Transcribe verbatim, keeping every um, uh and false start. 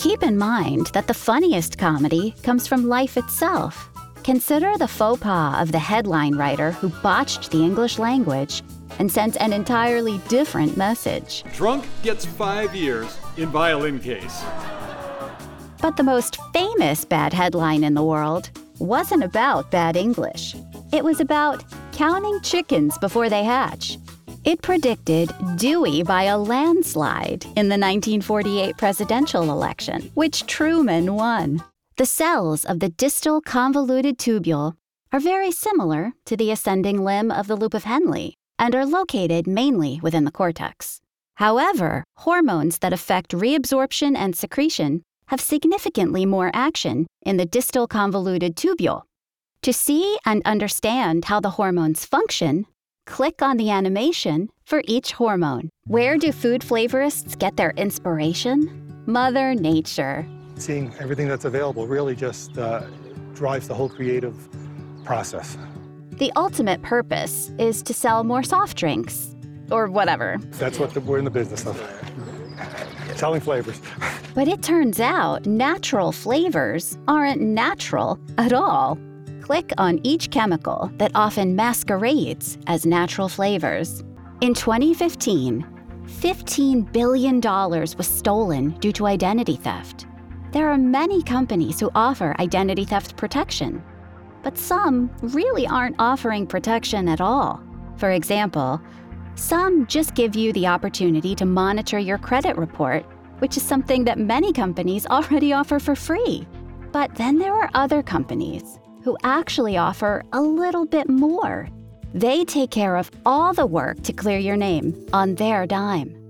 keep in mind that the funniest comedy comes from life itself. Consider the faux pas of the headline writer who botched the English language and sent an entirely different message. Drunk gets five years in violin case. But the most famous bad headline in the world wasn't about bad English. It was about counting chickens before they hatch. It predicted Dewey by a landslide in the nineteen forty-eight presidential election, which Truman won. The cells of the distal convoluted tubule are very similar to the ascending limb of the loop of Henle and are located mainly within the cortex. However, hormones that affect reabsorption and secretion have significantly more action in the distal convoluted tubule. To see and understand how the hormones function, click on the animation for each hormone. Where do food flavorists get their inspiration? Mother Nature. Seeing everything that's available really just uh, drives the whole creative process. The ultimate purpose is to sell more soft drinks, or whatever. That's what the, we're in the business of, selling flavors. But it turns out natural flavors aren't natural at all. Click on each chemical that often masquerades as natural flavors. In twenty fifteen, fifteen billion dollars was stolen due to identity theft. There are many companies who offer identity theft protection, but some really aren't offering protection at all. For example, some just give you the opportunity to monitor your credit report, which is something that many companies already offer for free. But then there are other companies who actually offer a little bit more. They take care of all the work to clear your name on their dime.